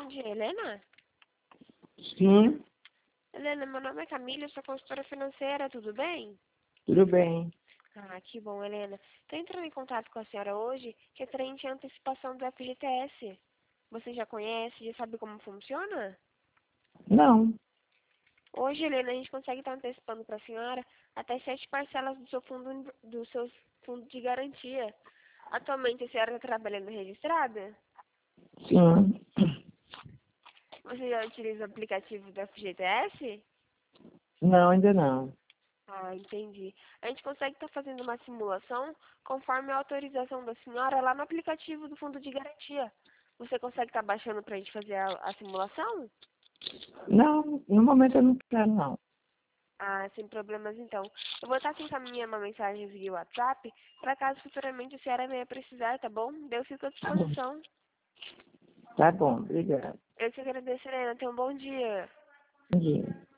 Bom dia, Helena. Sim, Helena, meu nome é Camila, eu sou consultora financeira, tudo bem? tudo bem. Ah, que bom, Helena. Estou entrando em contato com a senhora hoje, referente à antecipação do FGTS. Você já conhece, já sabe como funciona? Não, Hoje, Helena, a gente consegue estar antecipando para a senhora até 7 parcelas do seu fundo de garantia. Atualmente, a senhora está trabalhando registrada? sim. Você já utiliza o aplicativo do FGTS? Não, ainda não. Ah, entendi. A gente consegue estar fazendo uma simulação conforme a autorização da senhora lá no aplicativo do Fundo de Garantia. Você consegue estar baixando para a gente fazer a simulação? Não, no momento eu não quero, não. Ah, sem problemas então. Eu vou estar te encaminhando uma mensagem via WhatsApp para caso futuramente a senhora venha precisar, tá bom? Eu fico à disposição. Tá bom, obrigado. Eu te agradeço, Helena. Tenha um bom dia. Bom dia.